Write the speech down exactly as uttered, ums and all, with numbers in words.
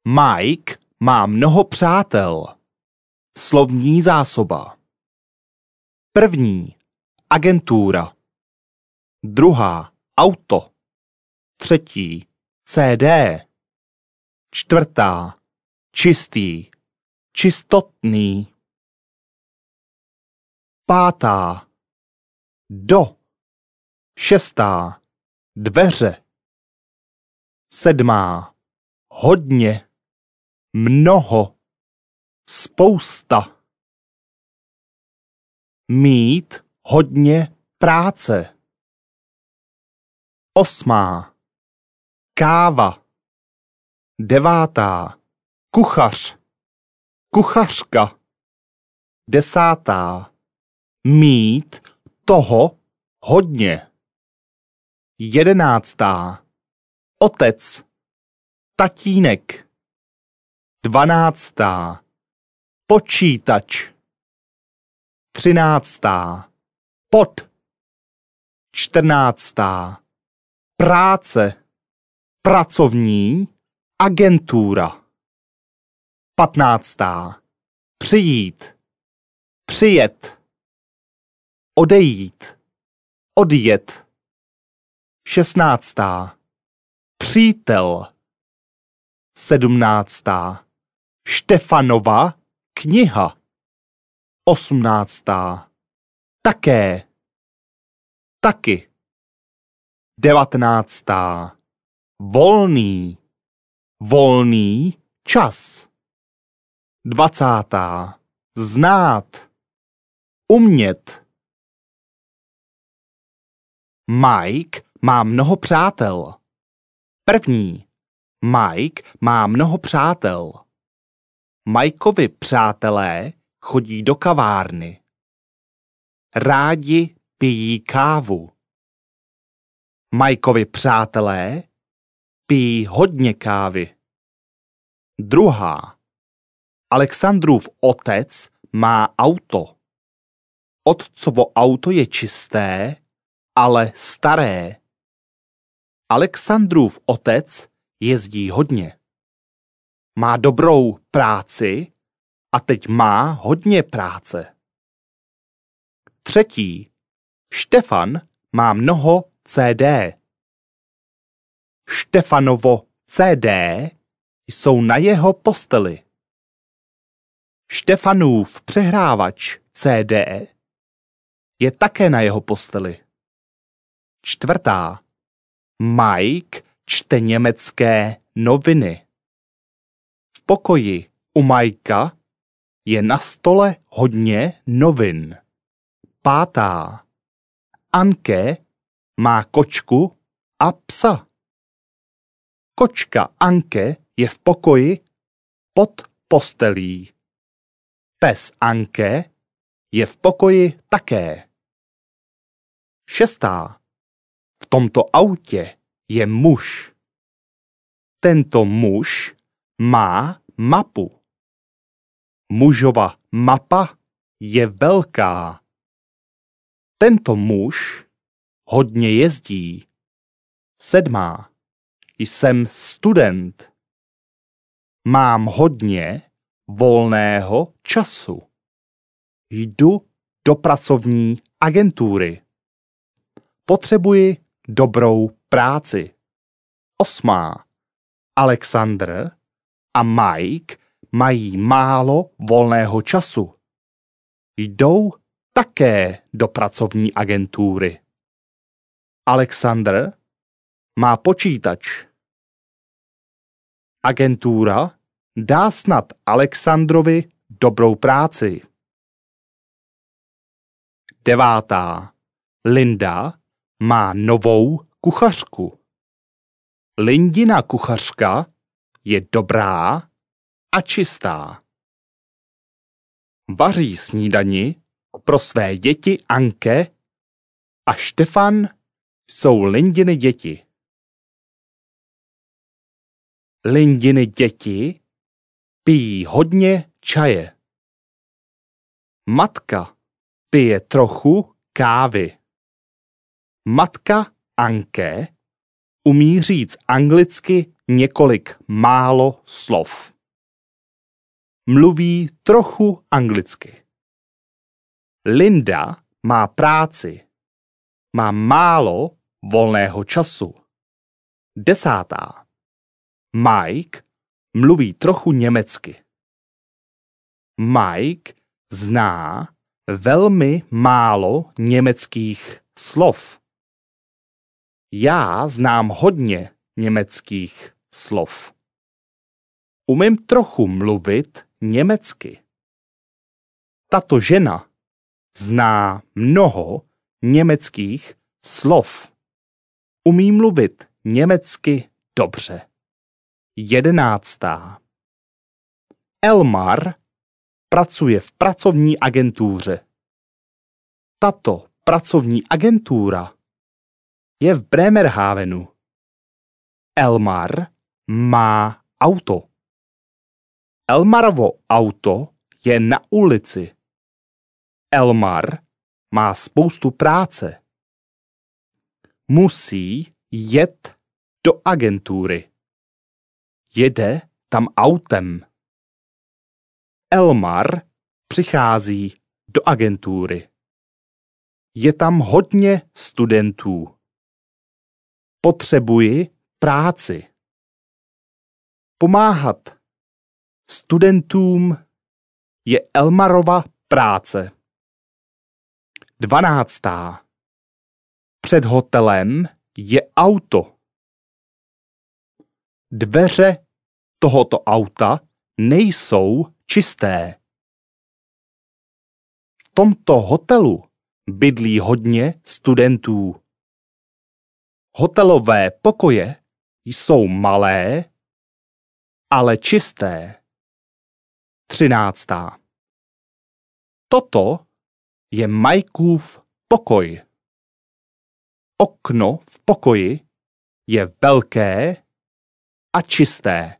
Mike má mnoho přátel. Slovní zásoba. První. Agentura. Druhá. Auto. Třetí. C D. Čtvrtá. Čistý. Čistotný. Pátá. Do. Šestá. Dveře. Sedmá. Hodně. Mnoho. Spousta. Mít hodně práce. Osmá. Káva. Devátá. Kuchař. Kuchařka. Desátá. Mít toho hodně. Jedenáctá. Otec. Tatínek. Dvanáctá. Počítač. Třináctá. Pod. Čtrnáctá. Práce. Pracovní. Agentura. Patnáctá. Přijít. Přijet. Odejít. Odjet. Šestnáctá. Přítel. Sedmnáctá. Štefanova kniha. Osmnáctá. Také. Taky. Devatenáctá. Volný. Volný čas. Dvacátá. Znát. Umět. Mike má mnoho přátel. První. Mike má mnoho přátel. Mikeovi přátelé chodí do kavárny. Rádi pijí kávu. Mikeovi přátelé pijí hodně kávy. Druhá. Alexandrův otec má auto. Otcovo auto je čisté, ale staré. Alexandrův otec jezdí hodně. Má dobrou práci a teď má hodně práce. Třetí. Štefan má mnoho C D. Štefanovo C D jsou na jeho posteli. Štefanův přehrávač C D je také na jeho posteli. Čtvrtá. Mike čte německé noviny. V pokoji u Mikea je na stole hodně novin. Pátá. Anke má kočku a psa. Kočka Anke je v pokoji pod postelí. Pes Anke je v pokoji také. Šestá. V tomto autě je muž. Tento muž má mapu. Mužova mapa je velká. Tento muž hodně jezdí. Sedmá. Jsem student. Mám hodně volného času. Jdu do pracovní agentury. Potřebuji dobrou práci. Osmá. Alexandr a Mike mají málo volného času. Jdou také do pracovní agentury. Alexandr má počítač. Agentura dá snad Alexandrovi dobrou práci. Devátá. Linda má novou kuchařku. Lindina kuchařka je dobrá a čistá. Vaří snídani pro své děti Anke a Štefan jsou Lindiny děti. Lindiny děti pijí hodně čaje. Matka pije trochu kávy. Matka Anke umí říct anglicky několik málo slov. Mluví trochu anglicky. Linda má práci. Má málo volného času. Desátá. Mike mluví trochu německy. Mike zná velmi málo německých slov. Já znám hodně německých slov. Umím trochu mluvit německy. Tato žena zná mnoho německých slov. Umí mluvit německy dobře. Jedenáctá. Elmar pracuje v pracovní agentuře. Tato pracovní agentura je v Bremerhavenu. Elmar má auto. Elmarovo auto je na ulici. Elmar má spoustu práce. Musí jet do agentury. Jede tam autem. Elmar přichází do agentury. Je tam hodně studentů. Potřebuji práci. Pomáhat studentům je Elmarova práce. Dvanáctá. Před hotelem je auto. Dveře tohoto auta nejsou čisté. V tomto hotelu bydlí hodně studentů. Hotelové pokoje jsou malé, ale čisté. Třináctá. Toto je Mikeův pokoj. Okno v pokoji je velké a čisté.